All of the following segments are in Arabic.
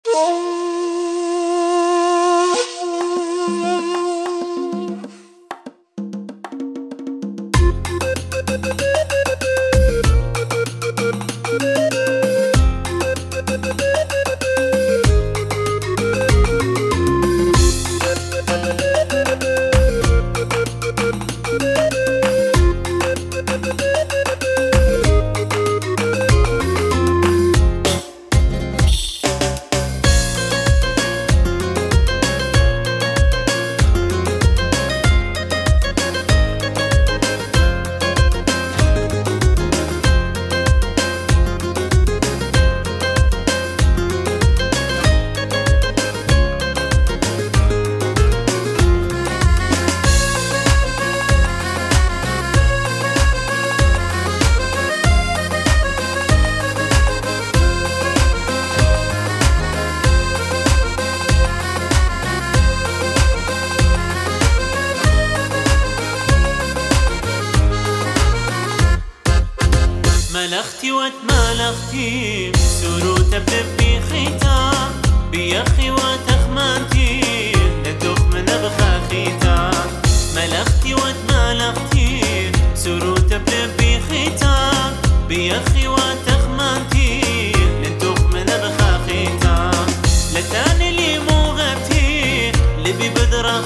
ملختي وتمالختي سروت بلبي ختام بيخي وتخمانتي ندخ من بخاخيتا. ملختي وتمالختي سروت بلبي ختام بيخي وتخمانتي ندخ من بخاخيتا. لتاني لي موغبتي لبي بدرخ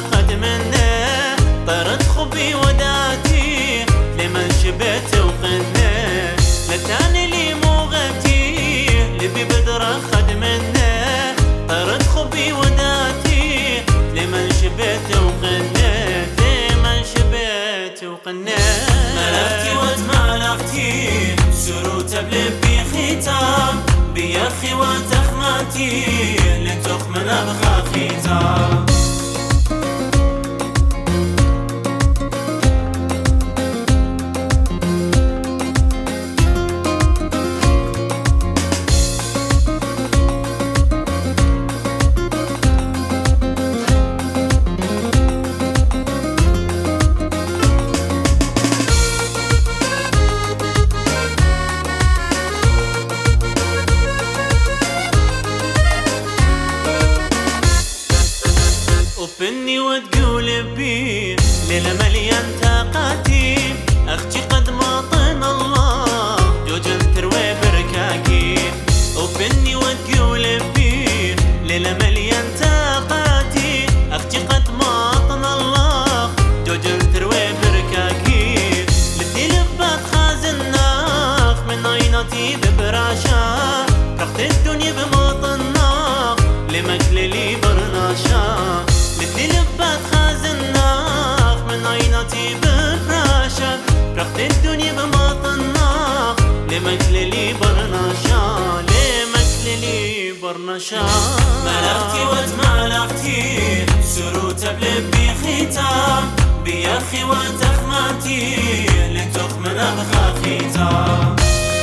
خدمنا طرد خبي وداتي لمن شبت وقنا. لتاني لي موغتي لبي بدرة خدمنا طرد خبي وداتي لمن شبت وقنا. لمن شبت وقنا ملختي وتمالختي سروت بلبي ختام بيخي وتخماتي لتخمنا بخاخيتا. وبني وتقول بي ليلة مليان طاقاتي أختي قد ماطن الله جوجن تروي بركاكي. وبني وتقول بي ليلة مليان طاقاتي أختي قد ماطن الله جوجن تروي بركاكي. لدي لبات خازناخ من عيناتي ببراشا رقت الدنيا بماطناخ لمكللي برناشا. لدي لبات خازناخ من عيناتي بفراشة رقت الدنيا بماطناخ لمكللي برناشا. لمكللي برناشا ملختي وتمالختي سروت بلبي ختام بيخي وتخماتي لتخمنا بخاخيتا.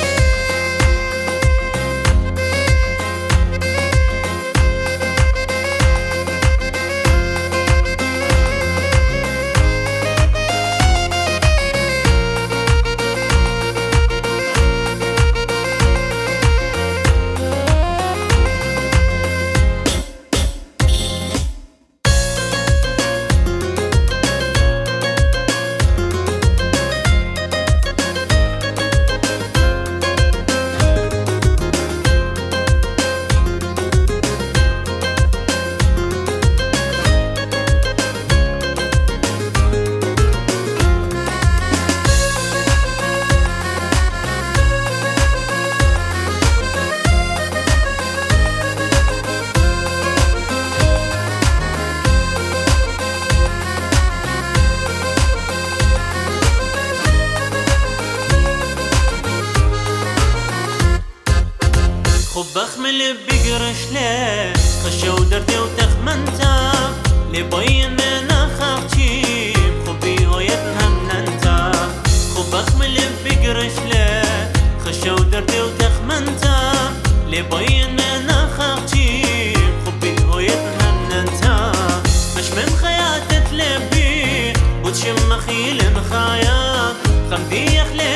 خبخ من لبي قرشلا خشة ودردي وتخمنتا لبين من أخاختي خبي هويتها من انتا. خبخ من لبي قرشلا خشة ودردي وتخمنتا لبين من أخاختي خبي هويتها من انتا. مش من خياتة لبي وتشم خيل مخايا خمدي يخلي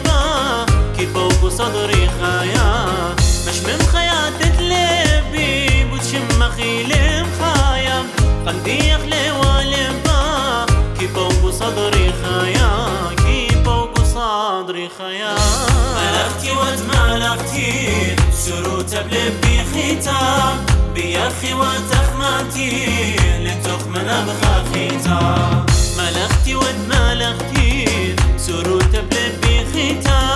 والبا كيف فوق صدري خايا. مش من خياتة لبي الخيال. ملختي وتملختي سروت بلبي ختام بيخي وتخمتي لتخمن ابخا ختام. ملختي وتملختي سروت بلبي ختام